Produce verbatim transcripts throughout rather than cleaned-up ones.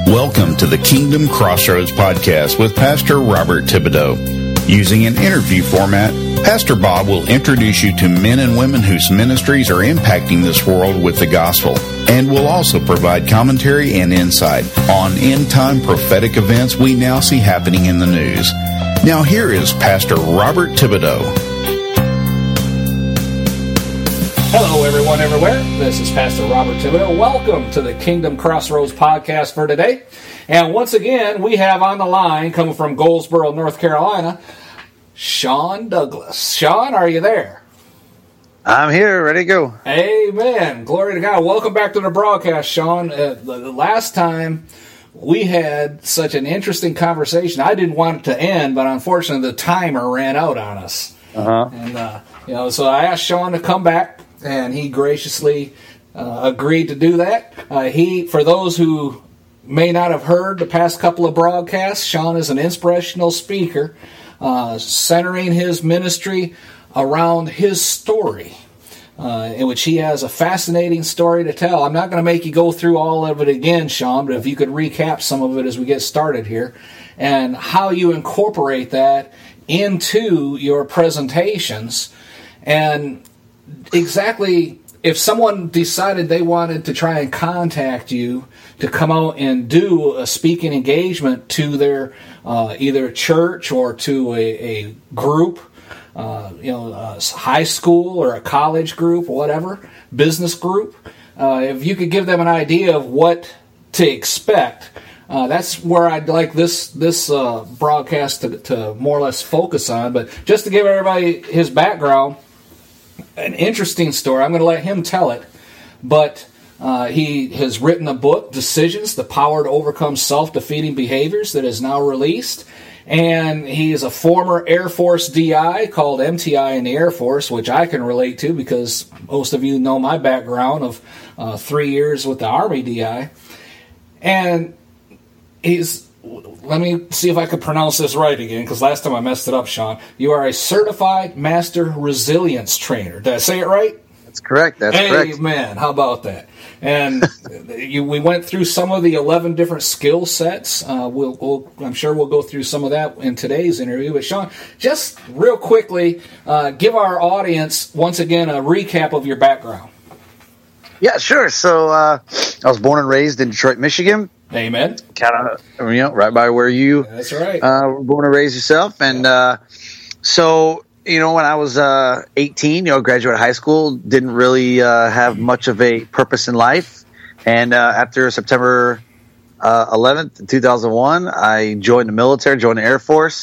Welcome to the Kingdom Crossroads podcast with Pastor Robert Thibodeau. Using an interview format, Pastor Bob will introduce you to men and women whose ministries are impacting this world with the gospel, and will also provide commentary and insight on end-time prophetic events we now see happening in the news. Now here is Pastor Robert Thibodeau. Hello, everyone, everywhere. This is Pastor Robert Thibodeau. Welcome to the Kingdom Crossroads podcast for today. And once again, we have on the line, coming from Goldsboro, North Carolina, Sean Douglas. Sean, are you there? I'm here, ready to go. Amen. Glory to God. Welcome back to the broadcast, Sean. Uh, the, the last time we had such an interesting conversation. I didn't want it to end, but unfortunately the timer ran out on us. Uh-huh. And, uh, you know, so I asked Sean to come back, and he graciously uh, agreed to do that. Uh, he, for those who may not have heard the past couple of broadcasts, Sean is an inspirational speaker, uh, centering his ministry around his story, uh, in which he has a fascinating story to tell. I'm not going to make you go through all of it again, Sean, but if you could recap some of it as we get started here, and how you incorporate that into your presentations, and exactly if someone decided they wanted to try and contact you to come out and do a speaking engagement to their uh, either church or to a, a group, uh, you know, a high school or a college group or whatever, business group, uh, if you could give them an idea of what to expect, uh, that's where I'd like this this uh, broadcast to, to more or less focus on. But just to give everybody his background, an interesting story. I'm going to let him tell it, but uh, he has written a book, Decisions, The Power to Overcome Self-Defeating Behaviors, that is now released, and he is a former Air Force D I called M T I in the Air Force, which I can relate to because most of you know my background of uh, three years with the Army D I, and he's... Let me see if I could pronounce this right again, because last time I messed it up, Sean. You are a certified master resilience trainer. Did I say it right? That's correct. That's hey, correct. Amen. How about that? And you, we went through some of the eleven different skill sets. Uh, we'll, we'll, I'm sure we'll go through some of that in today's interview. But Sean, just real quickly, uh, give our audience, once again, a recap of your background. Yeah, sure. So uh, I was born and raised in Detroit, Michigan. Amen. Kind of, you know, right by where you That's right. uh, were born and raised yourself. And uh, so, you know, when I was uh, eighteen, you know, graduated high school, didn't really uh, have much of a purpose in life. And uh, after September uh, eleventh, two thousand one, I joined the military, joined the Air Force,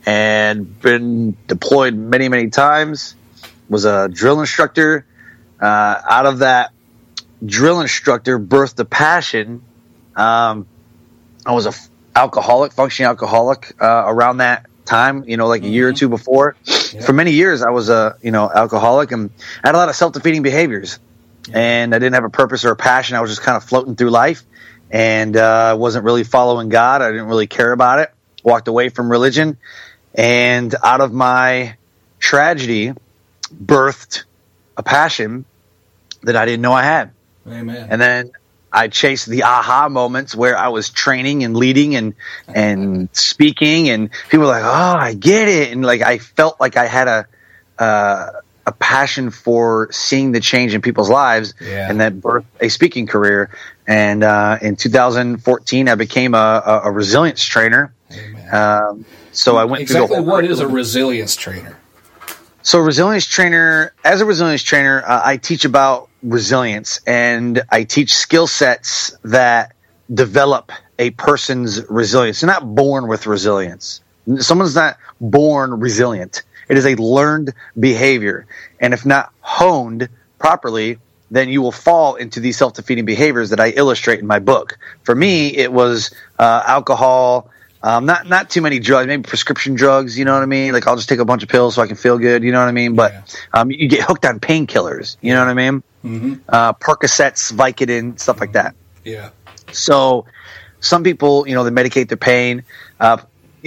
and been deployed many, many times. Was a drill instructor. Uh, out of that drill instructor birthed a passion. Um, I was a f- alcoholic, functioning alcoholic, uh, around that time, you know, like a mm-hmm. year or two before. Yeah. For many years, I was a, you know, alcoholic, and I had a lot of self-defeating behaviors, yeah. and I didn't have a purpose or a passion. I was just kind of floating through life, and, uh, wasn't really following God. I didn't really care about it. Walked away from religion, and out of my tragedy birthed a passion that I didn't know I had. Amen. And then I chased the aha moments where I was training and leading and and speaking, and people were like, "Oh, I get it," and like I felt like I had a uh, a passion for seeing the change in people's lives, yeah. and that birthed a speaking career. And uh, in two thousand fourteen, I became a, a, a resilience trainer. Um, so I went exactly. through the whole What is a resilience trainer? So resilience trainer, as a resilience trainer, uh, I teach about resilience, and I teach skill sets that develop a person's resilience. They're not born with resilience. Someone's not born resilient. It is a learned behavior. And if not honed properly, then you will fall into these self-defeating behaviors that I illustrate in my book. For me, it was uh, alcohol, Um, not not too many drugs, maybe prescription drugs, you know what I mean? Like, I'll just take a bunch of pills so I can feel good, you know what I mean? But yeah. um, you get hooked on painkillers, you know what I mean? Mm-hmm. Uh, Percocets, Vicodin, stuff like that. Yeah. So some people, you know, they medicate their pain. Uh,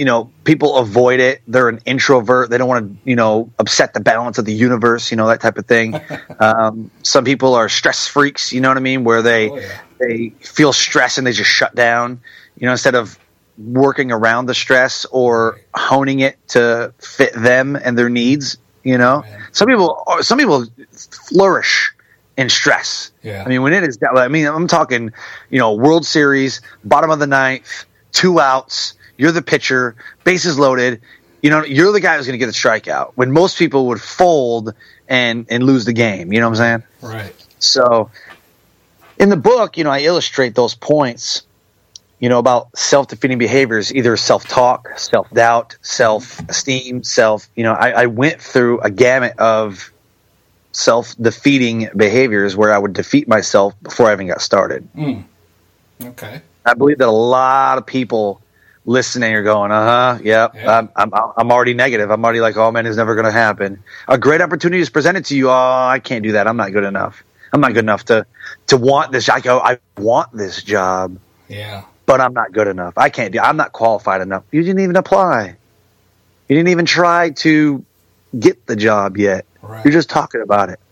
you know, people avoid it. They're an introvert. They don't want to, you know, upset the balance of the universe, you know, that type of thing. um, some people are stress freaks, you know what I mean, where they, oh, yeah. they feel stress and they just shut down, you know, instead of working around the stress or honing it to fit them and their needs, you know. Man. Some people, some people flourish in stress. Yeah. I mean, when it is, I mean, I'm talking, you know, World Series, bottom of the ninth, two outs, you're the pitcher, bases loaded, you know, you're the guy who's going to get the strikeout when most people would fold and, and lose the game. You know what I'm saying? Right. So in the book, you know, I illustrate those points, you know, about self-defeating behaviors, either self-talk, self-doubt, self-esteem, self, you know, I, I went through a gamut of self-defeating behaviors where I would defeat myself before I even got started. Mm. Okay. I believe that a lot of people listening are going, uh-huh, yep, yeah, I'm, I'm, I'm already negative. I'm already like, oh, man, it's never going to happen. A great opportunity is presented to you. Oh, I can't do that. I'm not good enough. I'm not good enough to, to want this. I go, I want this job. Yeah. But I'm not good enough. I can't do I'm not qualified enough. You didn't even apply. You didn't even try to get the job yet. Right. You're just talking about it.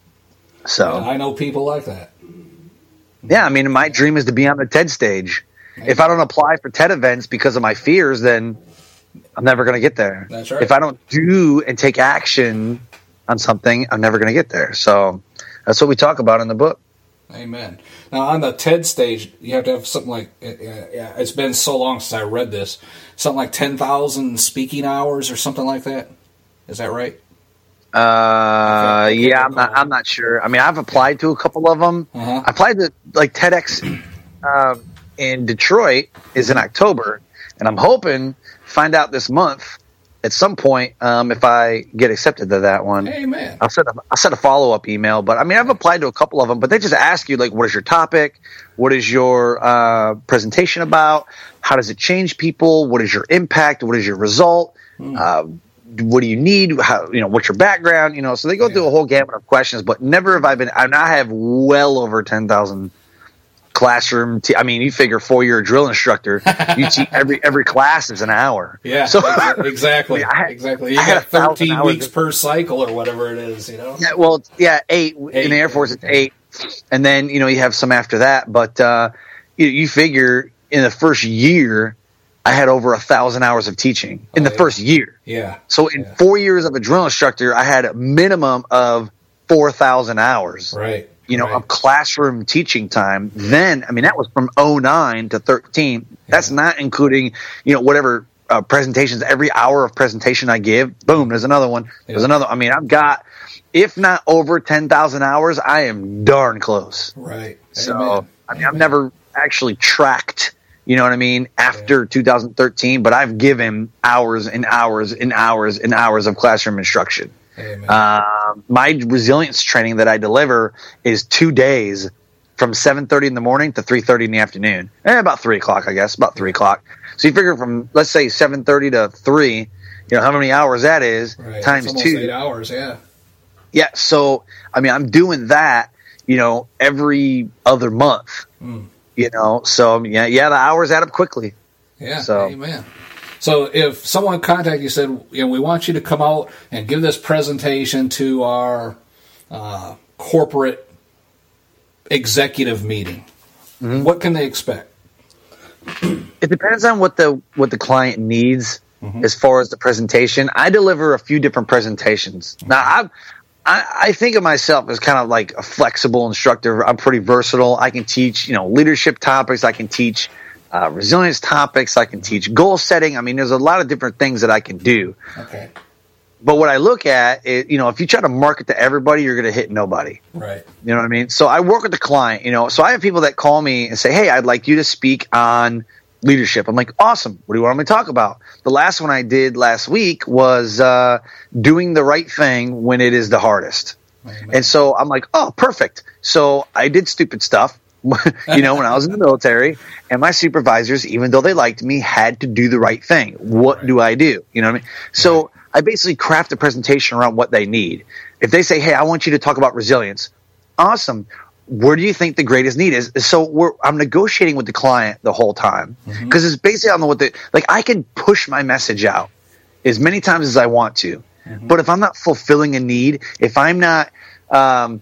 So yeah, I know people like that. Yeah, I mean, my dream is to be on the TED stage. Maybe. If I don't apply for TED events because of my fears, then I'm never going to get there. That's right. If I don't do and take action on something, I'm never going to get there. So that's what we talk about in the book. Amen. Now, on the TED stage, you have to have something like, yeah, it's been so long since I read this, something like ten thousand speaking hours or something like that. Is that right? Uh, okay. yeah, I'm not, I'm not sure. I mean, I've applied to a couple of them. Uh-huh. I applied to, like, TEDx uh, in Detroit is in October, and I'm hoping to find out this month at some point um, if I get accepted to that one. Amen. I'll send a, I'll send a follow-up email. But, I mean, I've applied to a couple of them, but they just ask you, like, what is your topic? What is your uh, presentation about? How does it change people? What is your impact? What is your result? Mm. Uh, what do you need? How, you know, what's your background? You know, so they go yeah. through a whole gamut of questions, but never have I been, I now have well over ten thousand classroom. Te- I mean, you figure four year drill instructor, you teach every, every class is an hour. Yeah. So exactly. I mean, I, exactly. You I got thirteen weeks per cycle or whatever it is, you know? Yeah. Well, yeah. Eight, eight in the Air Force, it's eight. And then, you know, you have some after that, but, uh, you, you figure in the first year, I had over a thousand hours of teaching in oh, the yeah. first year. Yeah. So in yeah. four years of a drill instructor, I had a minimum of four thousand hours. Right. You know, right. of classroom teaching time. Then, I mean, that was from oh nine to thirteen. Yeah. That's not including, you know, whatever uh, presentations. Every hour of presentation I give, boom, there's another one. Yeah. There's another. I mean, I've got, if not over ten thousand hours, I am darn close. Right. So, Amen. I mean, I've never actually tracked. You know what I mean? After yeah. two thousand thirteen, but I've given hours and hours and hours and hours of classroom instruction. Uh, my resilience training that I deliver is two days from seven thirty in the morning to three thirty in the afternoon. Eh, about three o'clock, I guess, about three o'clock. So you figure from, let's say, seven thirty to three, you know, how many hours that is, right. times That's almost two. eight hours, yeah. Yeah, so, I mean, I'm doing that, you know, every other month. Mm. You know, so yeah, yeah, the hours add up quickly. Yeah, so. Amen. So if someone contacted you said, you know, we want you to come out and give this presentation to our uh, corporate executive meeting, mm-hmm. what can they expect? It depends on what the what the client needs mm-hmm. as far as the presentation. I deliver a few different presentations. Mm-hmm. Now, I've I, I think of myself as kind of like a flexible instructor. I'm pretty versatile. I can teach, you know, leadership topics. I can teach uh, resilience topics. I can teach goal setting. I mean, there's a lot of different things that I can do. Okay. But what I look at is, you know, if you try to market to everybody, you're going to hit nobody. Right. You know what I mean? So I work with the client, you know, so I have people that call me and say, hey, I'd like you to speak on leadership. I'm like, awesome. What do you want me to talk about? The last one I did last week was uh, doing the right thing when it is the hardest. Amen. And so I'm like, oh, perfect. So I did stupid stuff, you know, when I was in the military, and my supervisors, even though they liked me, had to do the right thing. What right. do I do? You know what I mean? So right. I basically craft a presentation around what they need. If they say, hey, I want you to talk about resilience, awesome. where do you think the greatest need is? So we're, I'm negotiating with the client the whole time because mm-hmm. it's basically I don't know what the like. I can push my message out as many times as I want to, mm-hmm. but if I'm not fulfilling a need, if I'm not um,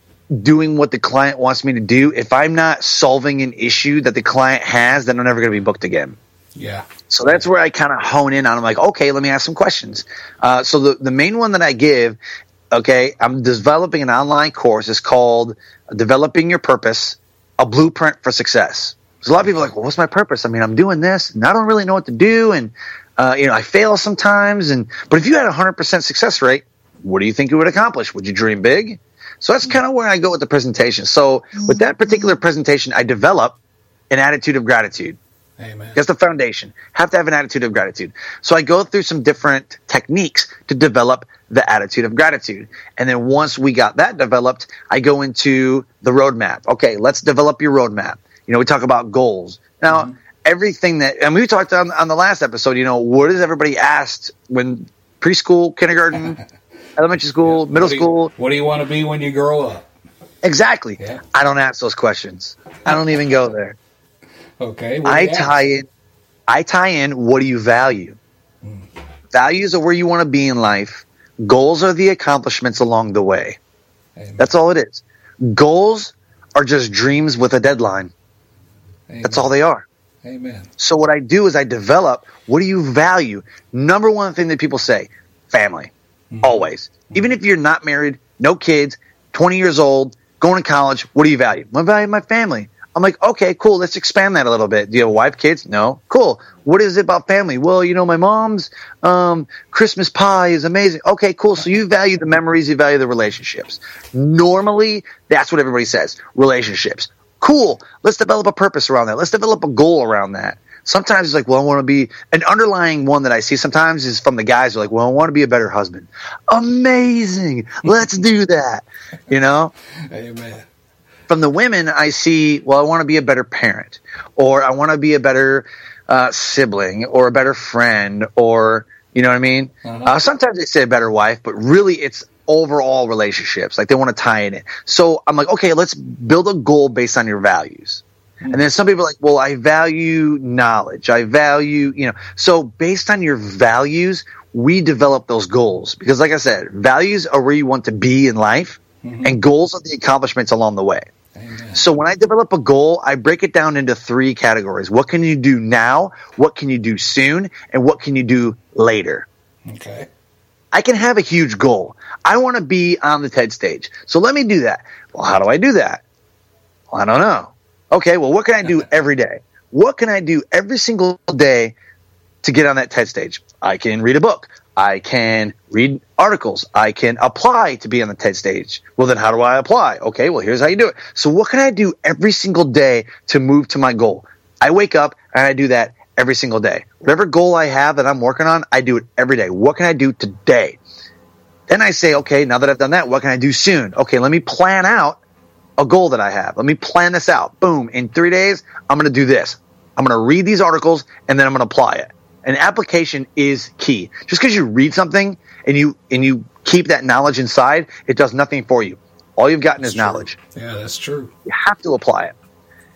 doing what the client wants me to do, if I'm not solving an issue that the client has, then I'm never going to be booked again. Yeah. So that's where I kind of hone in on. I'm like, okay, let me ask some questions. Uh, so the the main one that I give. Okay, I'm developing an online course. It's called Developing Your Purpose, a Blueprint for Success. There's a lot of people are like, well, what's my purpose? I mean, I'm doing this, and I don't really know what to do, and uh, you know, I fail sometimes. And but if you had a one hundred percent success rate, what do you think you would accomplish? Would you dream big? So that's kind of where I go with the presentation. So with that particular presentation, I develop an attitude of gratitude. Amen. That's the foundation. Have to have an attitude of gratitude. So I go through some different techniques to develop the attitude of gratitude. And then once we got that developed, I go into the roadmap. Okay, let's develop your roadmap. You know, we talk about goals. Now, mm-hmm. everything that, and we talked on, on the last episode, you know, what is everybody asked when preschool, kindergarten, elementary school, yeah. middle what you, school? What do you want to be when you grow up? Exactly. Yeah. I don't ask those questions. I don't even go there. Okay. I tie in. I tie in. What do you value? Mm. Values are where you want to be in life. Goals are the accomplishments along the way. Amen. That's all it is. Goals are just dreams with a deadline. Amen. That's all they are. Amen. So what I do is I develop. What do you value? Number one thing that people say: family. Mm-hmm. Always. Mm-hmm. Even if you're not married, no kids, twenty years old, going to college. What do you value? I value my family. I'm like, okay, cool. Let's expand that a little bit. Do you have a wife, kids? No. Cool. What is it about family? Well, you know, my mom's um, Christmas pie is amazing. Okay, cool. So you value the memories, you value the relationships. Normally, that's what everybody says. Relationships. Cool. Let's develop a purpose around that. Let's develop a goal around that. Sometimes it's like, well, I want to be an underlying one that I see sometimes is from the guys who are like, well, I want to be a better husband. Amazing. Let's do that. You know? Amen. From the women, I see, well, I want to be a better parent, or I want to be a better uh, sibling, or a better friend, or, you know what I mean? Uh-huh. Uh, sometimes they say a better wife, but really it's overall relationships. Like they want to tie in it. So I'm like, okay, let's build a goal based on your values. Mm-hmm. And then some people are like, well, I value knowledge. I value, you know. So based on your values, we develop those goals. Because like I said, values are where you want to be in life. Mm-hmm. And goals are the accomplishments along the way. Amen. So when I develop a goal, I break it down into three categories. What can you do now? What can you do soon? And what can you do later? Okay. I can have a huge goal. I want to be on the TED stage. So let me do that. Well, how do I do that? Well, I don't know. Okay, well, what can I do every day? What can I do every single day to get on that TED stage? I can read a book. I can read articles. I can apply to be on the TED stage. Well, then how do I apply? Okay, well, here's how you do it. So what can I do every single day to move to my goal? I wake up and I do that every single day. Whatever goal I have that I'm working on, I do it every day. What can I do today? Then I say, okay, now that I've done that, what can I do soon? Okay, let me plan out a goal that I have. Let me plan this out. Boom, in three days, I'm going to do this. I'm going to read these articles and then I'm going to apply it. An application is key. Just because you read something and you and you keep that knowledge inside, it does nothing for you. All you've gotten that's is knowledge. True. Yeah, that's true. You have to apply it.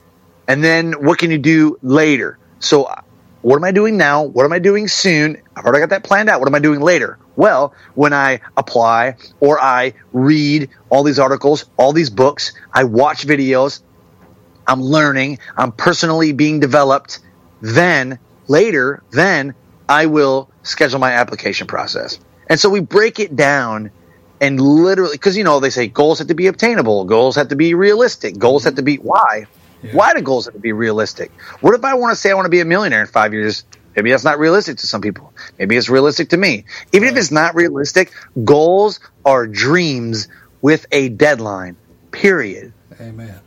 And then what can you do later? So what am I doing now? What am I doing soon? I've already got that planned out. What am I doing later? Well, when I apply or I read all these articles, all these books, I watch videos, I'm learning, I'm personally being developed, then later, then I will schedule my application process. And so we break it down and literally, because, you know, they say goals have to be obtainable. Goals have to be realistic. Goals have to be, why? Yeah. Why do goals have to be realistic? What if I want to say I want to be a millionaire in five years? Maybe that's not realistic to some people. Maybe it's realistic to me. Even right. if it's not realistic, goals are dreams with a deadline, period. Amen.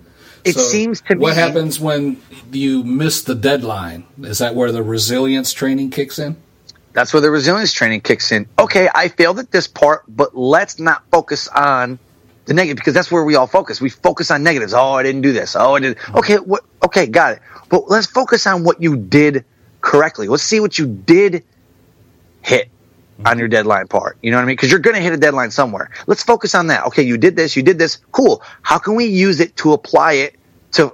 It so seems to me. What happens when you miss the deadline? Is that where the resilience training kicks in? That's where the resilience training kicks in. Okay, I failed at this part, but let's not focus on the negative, because that's where we all focus. We focus on negatives. Oh, I didn't do this. Oh, I did. Okay, what? Okay, got it. But let's focus on what you did correctly. Let's see what you did hit. mm-hmm. on your deadline part. You know what I mean? Because you're going to hit a deadline somewhere. Let's focus on that. Okay, you did this, you did this. Cool. How can we use it to apply it to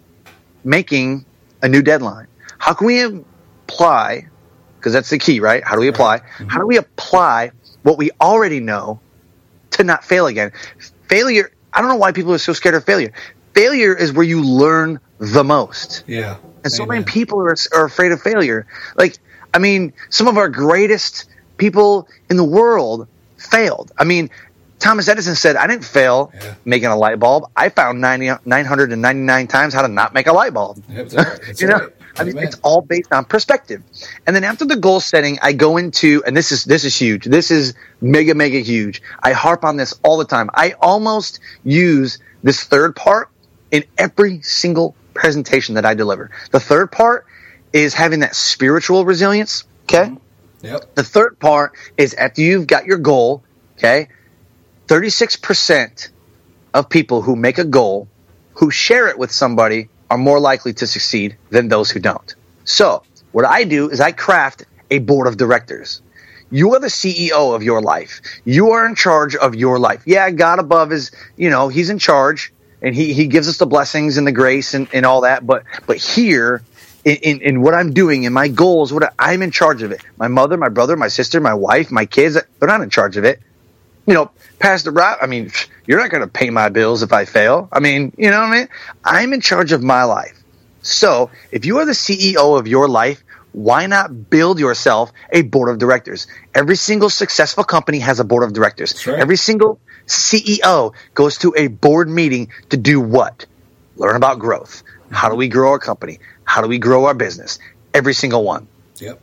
making a new deadline? How can we apply, because that's the key, right? How do we apply? Mm-hmm. How do we apply what we already know to not fail again? Failure, I don't know why people are so scared of failure. Failure is where you learn the most. Yeah. And so Amen. many people are, are afraid of failure. Like, I mean, some of our greatest people in the world failed. I mean, Thomas Edison said, I didn't fail yeah. making a light bulb. I found ninety, nine hundred ninety-nine times how to not make a light bulb. That's right. That's you know, right. I mean, it's all based on perspective. And then after the goal setting, I go into, and this is this is huge. This is mega, mega huge. I harp on this all the time. I almost use this third part in every single presentation that I deliver. The third part is having that spiritual resilience. Okay. Mm-hmm. Yep. The third part is after you've got your goal. Okay. thirty-six percent of people who make a goal, who share it with somebody, are more likely to succeed than those who don't. So what I do is I craft a board of directors. You are the C E O of your life. You are in charge of your life. Yeah, God above is, you know, he's in charge, and he, he gives us the blessings and the grace and, and all that. But but here, in, in, in what I'm doing, in my goals, what I, I'm in charge of it. My mother, my brother, my sister, my wife, my kids, they're not in charge of it. You know, Pastor Rob, I mean, you're not going to pay my bills if I fail. I mean, you know what I mean? I'm in charge of my life. So if you are the C E O of your life, why not build yourself a board of directors? Every single successful company has a board of directors. Right. Every single C E O goes to a board meeting to do what? Learn about growth. Mm-hmm. How do we grow our company? How do we grow our business? Every single one. Yep.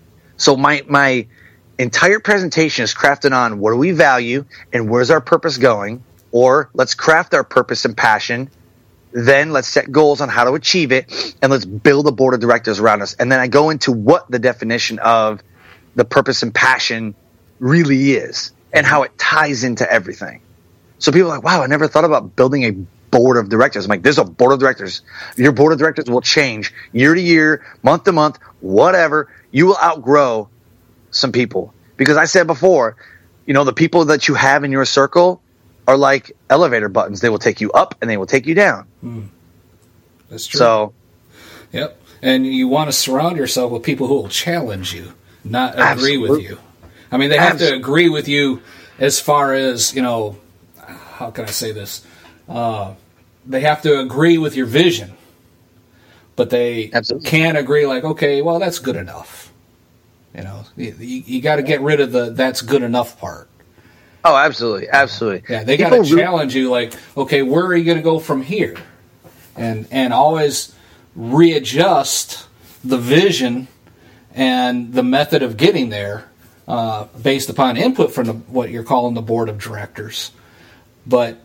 So my my entire presentation is crafted on what do we value and where's our purpose going, or let's craft our purpose and passion. Then let's set goals on how to achieve it, and let's build a board of directors around us. And then I go into what the definition of the purpose and passion really is and how it ties into everything. So people are like, wow, I never thought about building a board of directors. I'm like, there's a board of directors. Your board of directors will change year to year, month to month, whatever. You will outgrow some people. Because I said before, you know, the people that you have in your circle are like elevator buttons. They will take you up and they will take you down. Mm. That's true. So, yep. And you want to surround yourself with people who will challenge you, not agree absolutely. with you. I mean, they have absolutely. to agree with you as far as, you know, how can I say this? Uh, they have to agree with your vision, but they absolutely. can't agree like, okay, well, that's good enough. You know, you, you got to get rid of the that's good enough part. Oh, absolutely, absolutely. Yeah, they got to challenge you like, okay, where are you going to go from here? And and always readjust the vision and the method of getting there uh, based upon input from the, what you're calling the board of directors. But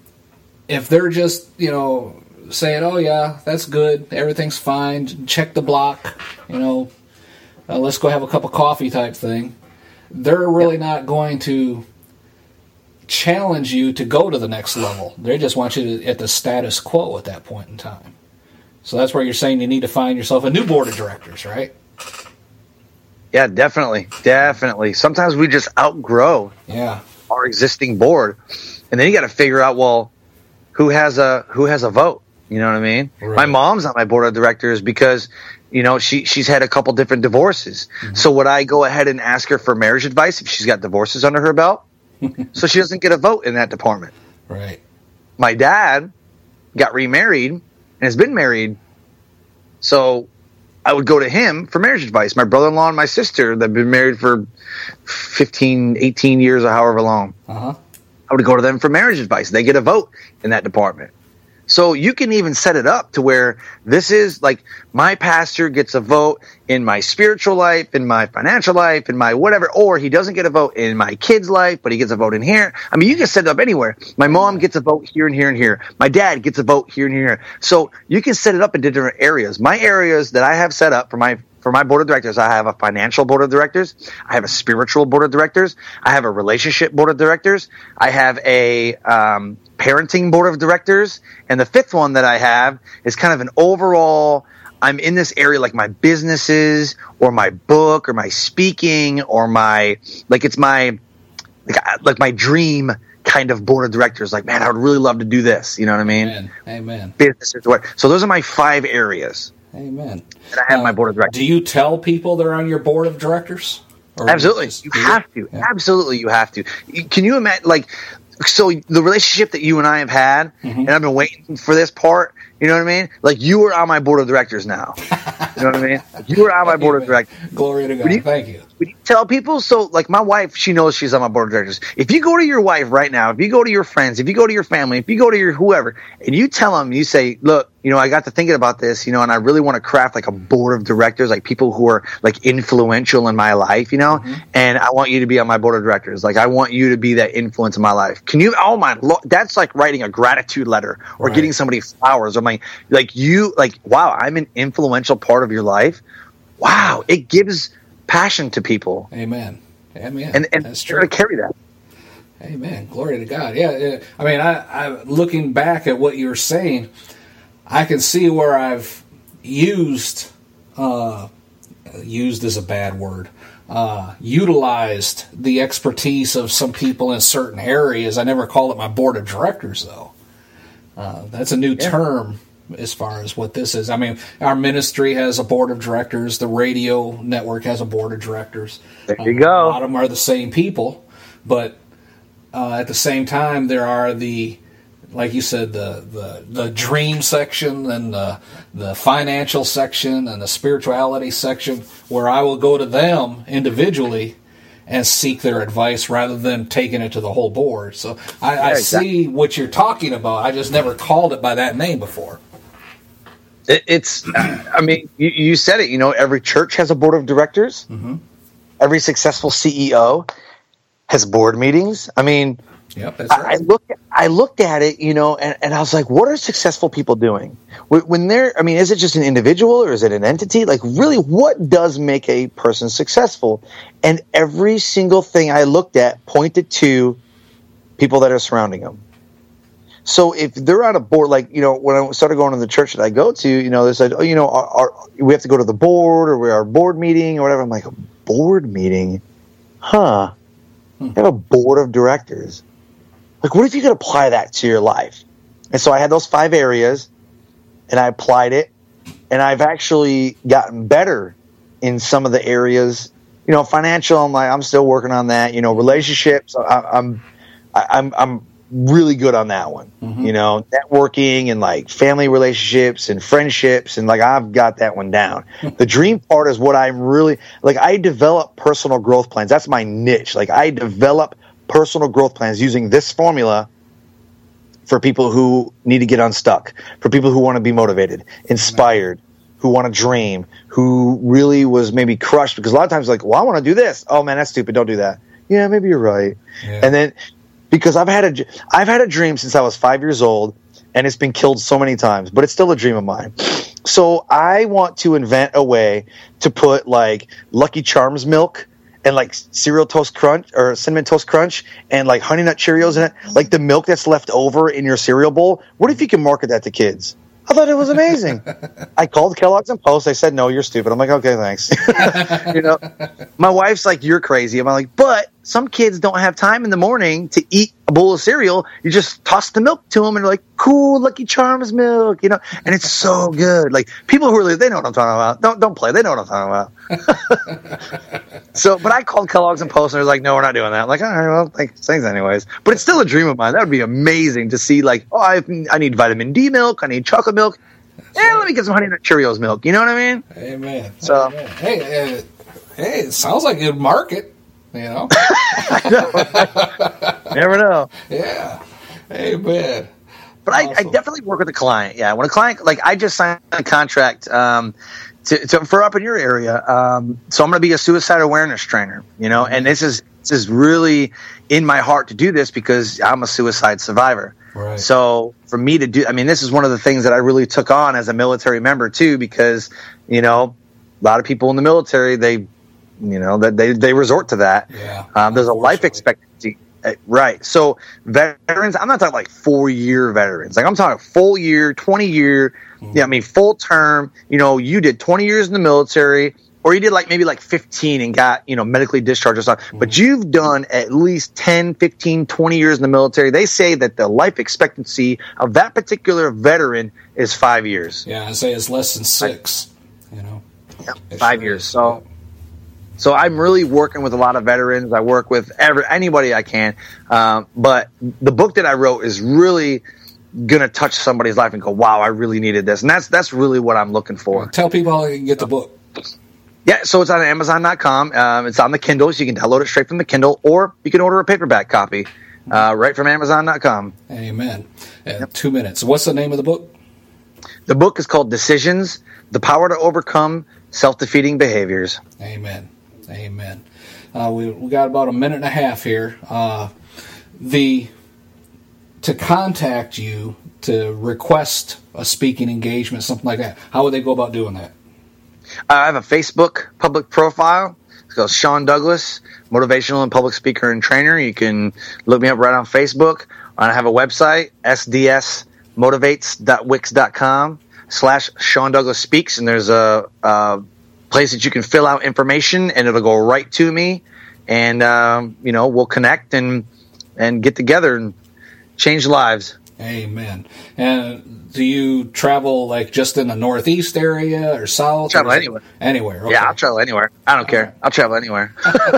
if they're just, you know, saying, oh, yeah, that's good, everything's fine, check the block, you know, uh, let's go have a cup of coffee type thing, they're really yep. not going to challenge you to go to the next level. They just want you to, at the status quo at that point in time. So that's where you're saying you need to find yourself a new board of directors, right? Yeah, definitely. Definitely. Sometimes we just outgrow yeah. our existing board. And then you got to figure out, well, who has a who has a vote? You know what I mean? Right. My mom's on my board of directors because, you know, she she's had a couple different divorces. Mm-hmm. So would I go ahead and ask her for marriage advice if she's got divorces under her belt? So she doesn't get a vote in that department. Right. My dad got remarried and has been married. So I would go to him for marriage advice. My brother-in-law and my sister that have been married for fifteen, eighteen years or however long. Uh-huh. I would go to them for marriage advice. They get a vote in that department. So you can even set it up to where this is like my pastor gets a vote in my spiritual life, in my financial life, in my whatever, or he doesn't get a vote in my kid's life, but he gets a vote in here. I mean, you can set it up anywhere. My mom gets a vote here and here and here. My dad gets a vote here and here. So you can set it up in different areas. My areas that I have set up for my For my board of directors, I have a financial board of directors. I have a spiritual board of directors. I have a relationship board of directors. I have a um, parenting board of directors. And the fifth one that I have is kind of an overall I'm in this area, like my businesses or my book or my speaking or my, like it's my, like, like my dream kind of board of directors. Like, man, I would really love to do this. You know what I mean? Amen. Amen. Businesses, what? So those are my five areas. Amen. And I have uh, my board of directors. Do you tell people they're on your board of directors? Or Absolutely. Just, you have to. Yeah. Absolutely, you have to. Can you imagine, like, so the relationship that you and I have had, mm-hmm. and I've been waiting for this part, you know what I mean? Like, you are on my board of directors now. You know what I mean? You are on my board of directors. Glory to God. You, Thank you. Would you tell people? So, like, my wife, she knows she's on my board of directors. If you go to your wife right now, if you go to your friends, if you go to your family, if you go to your whoever, and you tell them, you say, look, you know, I got to thinking about this, you know, and I really want to craft, like, a board of directors, like people who are, like, influential in my life, you know, mm-hmm. and I want you to be on my board of directors. Like, I want you to be that influence in my life. Can you, oh my, that's like writing a gratitude letter or right. getting somebody flowers or my, like, you, like, wow, I'm an influential part of your life. Wow, it gives passion to people. Amen. Amen. And, and that's true. To carry that. Amen. Glory to God. Yeah. yeah. I mean, I, I, looking back at what you're saying, I can see where I've used, uh, used is a bad word, uh, utilized the expertise of some people in certain areas. I never call it my board of directors, though. Uh, that's a new yeah. term as far as what this is. I mean, our ministry has a board of directors. The radio network has a board of directors. There you uh, go. A lot of them are the same people, but uh, at the same time, there are the, like you said, the the, the dream section and the, the financial section and the spirituality section, where I will go to them individually and seek their advice rather than taking it to the whole board. So I, yeah, I exactly. see what you're talking about. I just never called it by that name before. It's, I mean, you, you said it, you know, every church has a board of directors. Mm-hmm. Every successful C E O has board meetings. I mean, yep, that's right. I, I looked, I looked at it, you know, and, and I was like, what are successful people doing? When they're, I mean, is it just an individual or is it an entity? Like, really, what does make a person successful? And every single thing I looked at pointed to people that are surrounding them. So if they're on a board, like, you know, when I started going to the church that I go to, you know, they said, oh, you know, our, our, we have to go to the board or we're our board meeting or whatever. I'm like, a board meeting? Huh. Hmm. You have a board of directors. Like, what if you could apply that to your life? And so I had those five areas and I applied it, and I've actually gotten better in some of the areas. You know, financial, I'm like, I'm still working on that. You know, relationships, I, I'm, I, I'm, I'm really good on that one. Mm-hmm. You know, networking and like family relationships and friendships, and like I've got that one down. The dream part is what I'm really like. I develop personal growth plans. That's my niche. Like, I develop personal growth plans using this formula for people who need to get unstuck, for people who want to be motivated, inspired, who want to dream, who really was maybe crushed because a lot of times like, well, I want to do this. Oh man, that's stupid. Don't do that. Yeah, maybe you're right. Yeah. And then because I've had a, I've had a dream since I was five years old, and it's been killed so many times, but it's still a dream of mine. So I want to invent a way to put like Lucky Charms milk and like cereal toast crunch or cinnamon toast crunch and like honey nut Cheerios in it, like the milk that's left over in your cereal bowl. What if you can market that to kids? I thought it was amazing. I called Kellogg's and Post. They said, no, you're stupid. I'm like, okay, thanks. You know, my wife's like, you're crazy. I'm like, but some kids don't have time in the morning to eat a bowl of cereal. You just toss the milk to them and they're like, cool, Lucky Charms milk, you know, and it's so good. Like, people who are, they know what I'm talking about. Don't, don't play. They know what I'm talking about. So, but I called Kellogg's and Post and they're like, no, we're not doing that. I'm like, all right, well, thanks, thanks anyways. But it's still a dream of mine. That would be amazing to see, like, oh, I, I need vitamin D milk. I need chocolate milk. That's yeah, right. Let me get some honey nut Cheerios milk. You know what I mean? Amen. So, Amen. Hey, uh, hey, it sounds like a good market, you know? I know. Never know. Yeah. Amen. But awesome. I, I definitely work with a client. Yeah. When a client, like, I just signed a contract, um, To, to, for up in your area, um, so I'm going to be a suicide awareness trainer, you know, mm-hmm. and this is this is really in my heart to do this because I'm a suicide survivor. Right. So for me to do, I mean, this is one of the things that I really took on as a military member too, because you know, a lot of people in the military, they, you know, that they they resort to that. Yeah. Um, there's a life expectancy. Right. So veterans, I'm not talking like four-year veterans. Like I'm talking full year, twenty-year, mm-hmm. yeah, I mean full term. You know, you did twenty years in the military, or you did like maybe like fifteen and got, you know, medically discharged or something. Mm-hmm. But you've done at least ten, fifteen, twenty years in the military. They say that the life expectancy of that particular veteran is five years. Yeah, I say it's less than six, you know. Yeah, five years. So So I'm really working with a lot of veterans. I work with every, anybody I can. Um, but the book that I wrote is really going to touch somebody's life and go, wow, I really needed this. And that's that's really what I'm looking for. Tell people how they can get the book. Yeah, so it's on Amazon dot com. Um, it's on the Kindle, so you can download it straight from the Kindle, or you can order a paperback copy uh, right from Amazon dot com. Amen. Uh, yep. Two minutes. What's the name of the book? The book is called Decisions, The Power to Overcome Self-Defeating Behaviors. Amen. Amen. Uh, we we got about a minute and a half here. Uh, the to contact you to request a speaking engagement, something like that. How would they go about doing that? I have a Facebook public profile. It's called Sean Douglas, motivational and public speaker and trainer. You can look me up right on Facebook. I have a website, s d s motivates dot wix dot com slash Sean Douglas Speaks, and there's a, a place that you can fill out information, and it'll go right to me. And um, you know, we'll connect and and get together and change lives. Amen. And do you travel like just in the Northeast area or South? I'll travel or anywhere. Anywhere. Okay. Yeah, I'll travel anywhere. I don't care. I'll travel anywhere.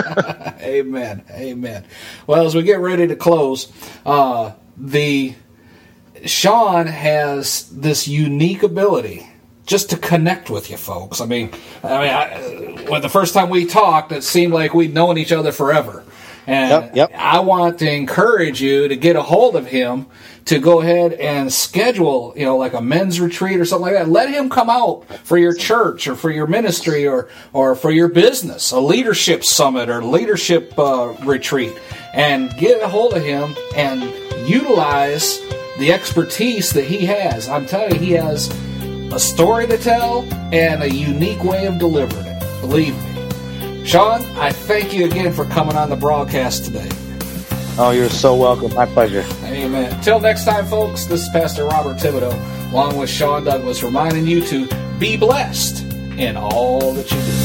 Amen. Amen. Well, as we get ready to close, uh, the Sean has this unique ability just to connect with you folks. I mean, I mean, I, when the first time we talked, it seemed like we'd known each other forever. And yep, yep. I want to encourage you to get a hold of him to go ahead and schedule, you know, like a men's retreat or something like that. Let him come out for your church or for your ministry or, or for your business, a leadership summit or leadership uh, retreat, and get a hold of him and utilize the expertise that he has. I'm telling you, he has a story to tell and a unique way of delivering it. Believe me. Sean, I thank you again for coming on the broadcast today. Oh, you're so welcome. My pleasure. Amen. Till next time, folks, this is Pastor Robert Thibodeau, along with Sean Douglas, reminding you to be blessed in all that you do.